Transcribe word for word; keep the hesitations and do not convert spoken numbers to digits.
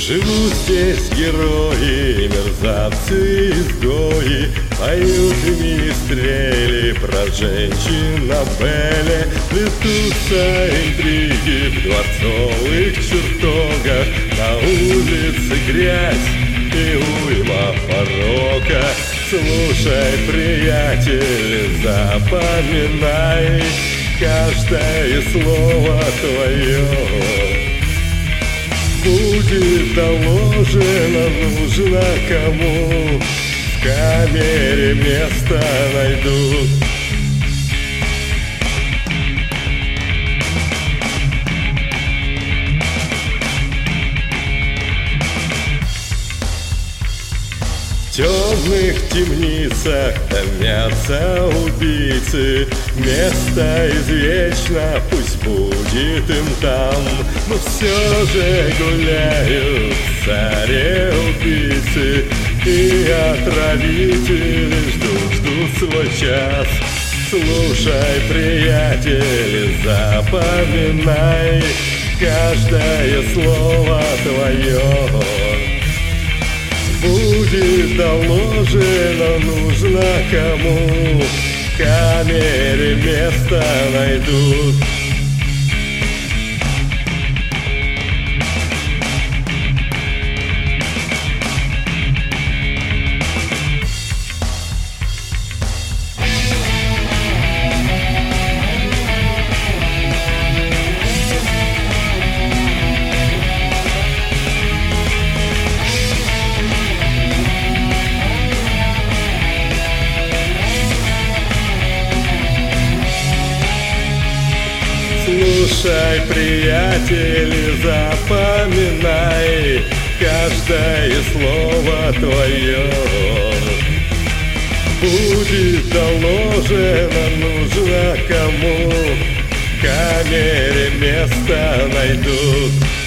Живут здесь герои, мерзавцы, изгои, поют министрели про женщин на Беле. Плетутся интриги в дворцовых чертогах, на улице грязь и уйма порока. Слушай, приятель, запоминай каждое слово твое. Будет доложено, нужно кому, в камере место найдут. В темных темницах томятся убийцы, место извечно, пусть будет им там. Но все же гуляют царе-убийцы, и отравители ждут, ждут свой час. Слушай, приятель, запоминай каждое слово твое. Будет доложено, нужно кому, в камере место найдут. Слушай, приятель, запоминай каждое слово твое. Будет доложено, нужно кому, в камере место найдут.